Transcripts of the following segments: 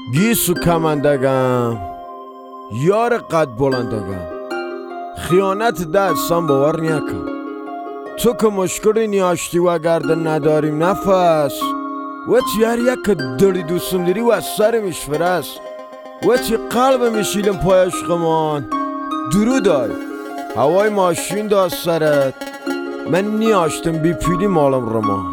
گیسو کمندگم یار قد بلندگم خیانت دستم باور نیکم تو که مشکلی نیاشتی و گرده نداریم نفس و چی هر یک که داری دوستم داری و از سر میشفرست و چی قلب میشیلم پای عشقمان درودای هوای ماشین داست سرت من نیاشتم بی پیلی مالم رمان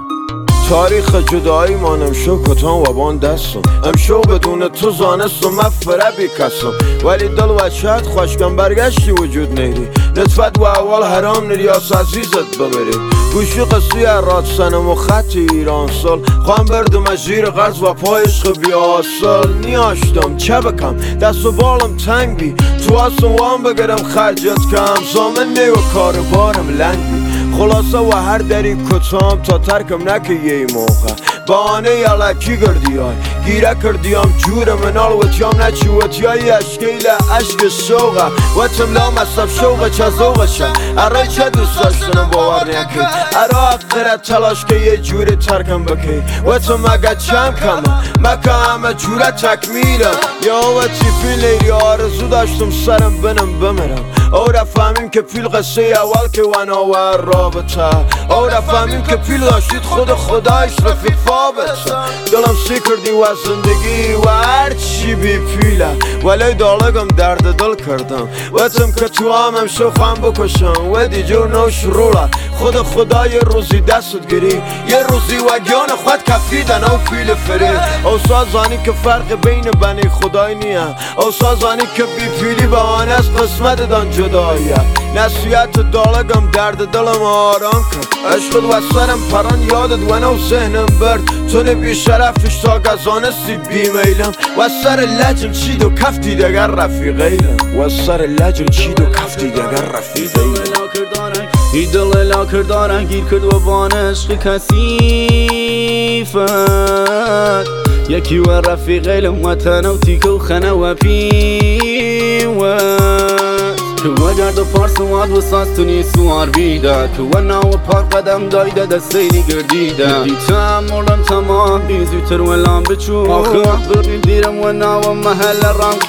تاریخ جدایی مانم شو کتان و بان دستم امشو بدون تو زانستم مفره بی کسم ولی دل و شاید خوشگم برگشتی وجود نیری نطفت و اول حرام نریاس عزیزت ببری گوشی قصی راد سنم و خط ایران سال خوام بردم از زیر غرز و پای عشق بیاسل نیاشتم چه بکم دست و بالم تنگ بی تو هستم وام بگرم خرجت کم زامن نی و کار بارم لنگ بی خلاصه و هر دری کتام تا ترکم نکه یه موقع بانه یلکی گردی های گیره کردیم جور منال و تیام نچی و تیایی اشکیل عشق شوقه و تم لام اصاب شوقه چه زوقه شه اره چه دوست داشتنم باور نیکی اره اقدرت تلاش که یه جوری ترکم بکی و تم اگه چم کمه مکه همه جوره تکمیلم یا و چی فیل ایری آرزو داشتم سرم بنم بمرم او رفهمیم که پیل قصه اول که وناور رابطه او رفهمیم که پیل داشتید خود خدایش رفیق فابطه دلم سی کردی و زندگی و هر چی بی پیله ولی دالگم درد دل کردم وطم که تو همم شو خواهم بکشم و دی جور نو شروله خود خدا یه روزی دستت گیری یه روزی و گیان خود کفیدن او پیل فری او سازانی که فرق بین بنی خدای نیه او سازانی که بی پیلی بهانه از قسمت دان جداییه نصیحت دالگم درد دلم آرام کرد عشقت و سرم پران یادت و نو ذهنم برد تو نبی شرفش تا گزانستی بیمیلم و سر لجم چید و کفتی دگر رفیقیلم و سر لجم چید و کفتی دگر رفیقیلم ای دل لا کردارن گیر کرد و بان عشق کثیفت یکی و رفیقیلم و تنو تیکو خنه و پیوت که و گرد و پارس واد و ساستونی سوار بیده که و ناو پاک قدم دایده دستیلی گردیده دیتم مردم تمام بیزوتر و لام بچو آخه برنیم دیرم و ناو محل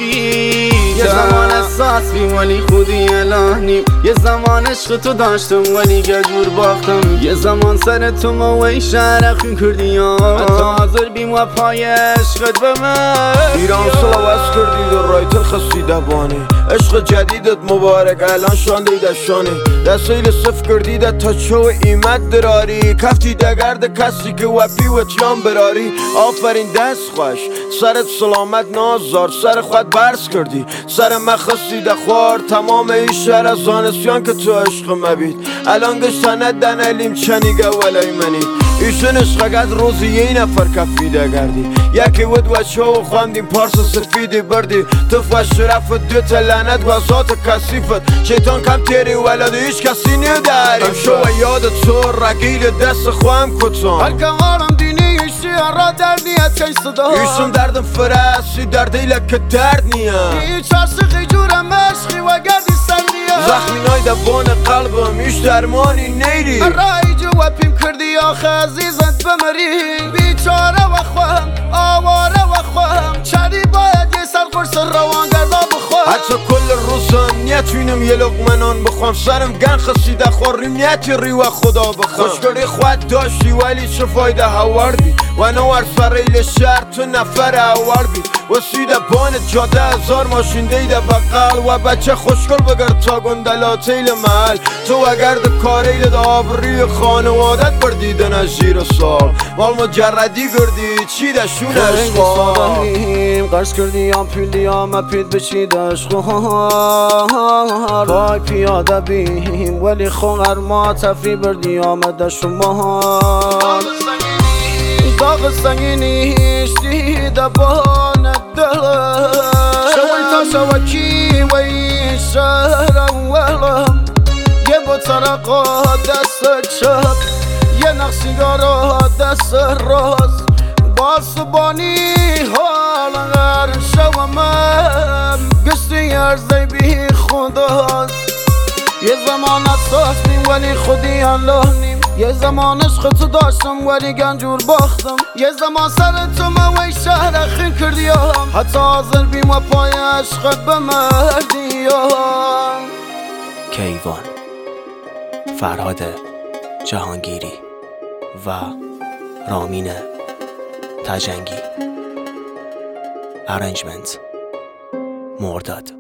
رامکی یه زمان احساس بی ولی خودی الانیم یه زمان عشق تو داشتم ولی گجور باختم یه زمان سر تو موی شرخین کردی حتی حاضر بیم و پای عشقت بمن ایران سلاوز کردی در رای تل خسیده بانی عشق جدیدت مبارک الان شانده دشانی دستیل صف کردیده تا چو ایمت دراری کفتی دگرد کسی که وپی و تیان براری آفرین دست خوش سرت سلامت نازار سر خود برس کردی سر مخصی دخوار تمام ای شهر از زانسیان که تو عشق مبید الان گشتنه دنلیم چنیگه ولی منی ایشون عشقگت روزی یه نفر کفیده گردی یکی ود و شو خواندیم پارس سفیدی بردی تف و شرفت دوت لعنت و ذات کثیفت شیطان کم تیری ولد هیچ کسی نداری امشو و یاد تو رگیل دست خواهم کتان هر که غارم دینی ایشی را در نیت چنج صدا ایشون دردم فرستی در دیلک که درد نیم هیچ عاشقی جورم عشقی و گردی سندیم زخمی نای دبان قلبم ایش درمانی نیری رای جو پیم کردی آخه عزیزت بمری بیچاره و خواهم آواره و خواهم چری باید یه سر قرص روان گردا بخواهم حتی کل روزم نیتوینم یه لقمه نان بخوام سرم گن خسیده خوریم نیتی و خدا بخوام خوشگری خود داشتی ولی چه فایده هوردی و نوار فریل شهر تو نفر هوردی و سیده بان جاده هزار ماشین دیده بقل و بچه خوشگل بگرد تا گندلاتیل محل تو اگرد کاریل دا آبری خانوادت بردیدن از زیر سال مال مجردی گردی چی دشون عشقا قرص کردی هم پیلی هم پید بشید عشقا پای پیاده بیم ولی خونر ما تفری بردی آمده شما داغ سنگینیش دیده بان دلم شوی تا شوکی و این شهر اولم یه بطرقا دست چپ یه نقصیگارا دست راست باسبانی حال غر شومم گشتی ارزی بی خداست یه زمان اساس نیم ولی خودی الله نیم یه زمان عشق تو داشتم ولی گنجور باختم یه زمان سر تو موی شهر خیل کردیم حتی حاضر بیم و پای عشقت بمردی. کیوان، فرهاد جهانگیری و رامین تجنگی. ارنجمنت مرداد.